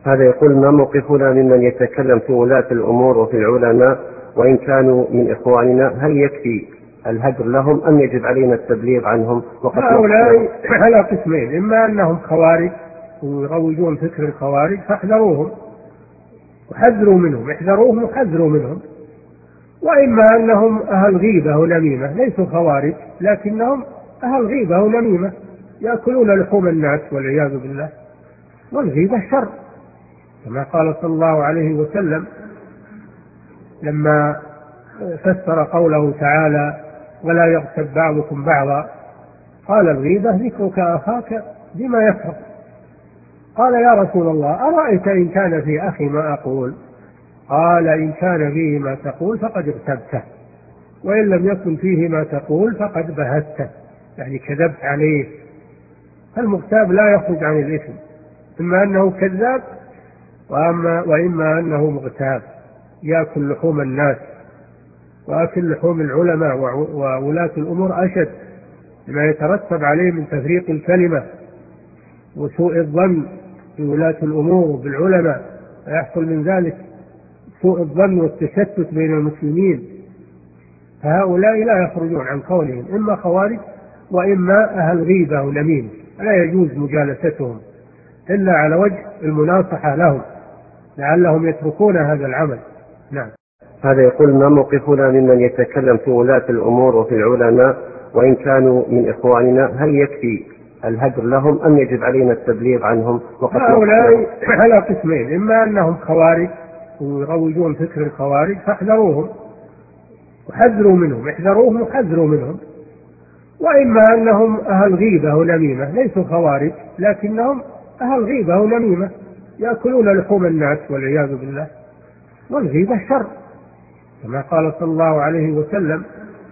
هذا يقول: ما موقفنا ممن يتكلم في ولاة الأمور وفي العلماء وإن كانوا من إخواننا؟ هل يكفي الهجر لهم أم يجب علينا التبليغ عنهم؟ هؤلاء على قسمين: إما أنهم خوارج ويروجون فكر الخوارج فاحذروهم وحذروا منهم، احذروهم وحذروا منهم، وإما أنهم أهل غيبة ونميمة، ليسوا خوارج لكنهم أهل غيبة ونميمة، يأكلون لحوم الناس والعياذ بالله، والغيبة شر، كما قال صلى الله عليه وسلم لما فسر قوله تعالى: ولا يغتب بعضكم بعضا، قال: الغيبة ذكرك أخاك بما يكره. قال: يا رسول الله، أرأيت إن كان في أخي ما أقول؟ قال: إن كان فيه ما تقول فقد اغتبته، وإن لم يكن فيه ما تقول فقد بهته، يعني كذبت عليه. المغتاب لا يخرج عن الإثم، إما أنه كذاب وإما أنه مغتاب يأكل لحوم الناس، وأكل لحوم العلماء وولاة الأمور أشد، لما يترتب عليه من تفريق الكلمة وسوء الظن بولاة الأمور وبالعلماء، فيحصل من ذلك سوء الظن والتشتت بين المسلمين. فهؤلاء لا يخرجون عن قولهم، إما خوارج وإما أهل غيبة ونميمة، لا يجوز مجالستهم إلا على وجه المناصحة لهم لعلهم يتركون هذا العمل. نعم. هذا يقول: ما موقفنا ممن يتكلم في ولاة الأمور وفي العلماء وإن كانوا من إخواننا؟ هل يكفي الهجر لهم أم يجب علينا التبليغ عنهم؟ هؤلاء على قسمين: إما أنهم خوارج ويروجون فكر الخوارج فاحذروهم وحذروا منهم، احذروهم وحذروا منهم، وإما أنهم أهل غيبة ونميمة، ليسوا خوارج لكنهم أهل غيبة ونميمة، يأكلون لحوم الناس والعياذ بالله، والغيبة شر، كما قال صلى الله عليه وسلم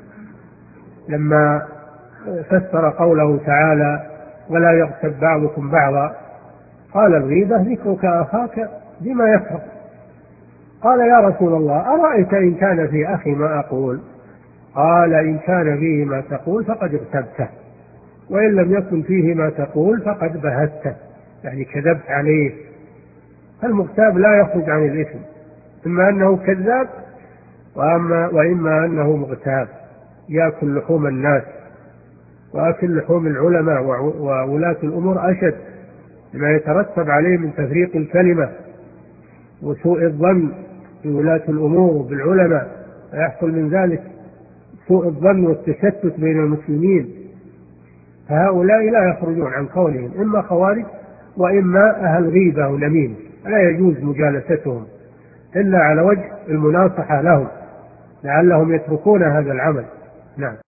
لما فسر قوله تعالى: ولا يغتب بعضكم بعضا، قال: الغيبة ذكرك أخاك بما يكره. قال: يا رسول الله، أرأيت إن كان في أخي ما أقول؟ قال: إن كان فيه ما تقول فقد اغتبته، وإن لم يكن فيه ما تقول فقد بهته، يعني كذبت عليه. المغتاب لا يخرج عن الإثم، إما أنه كذاب وإما أنه مغتاب يأكل لحوم الناس، وأكل لحوم العلماء وولاة الأمور أشد، لما يترتب عليه من تفريق الكلمة وسوء الظن بولاة الأمور وبالعلماء، فيحصل من ذلك سوء الظن والتشتت بين المسلمين. فهؤلاء لا يخرجون عن قولهم، إما خوارج وإما أهل غيبة ونميمة، لا يجوز مجالستهم إلا على وجه المناصحة لهم لعلهم يتركون هذا العمل. نعم.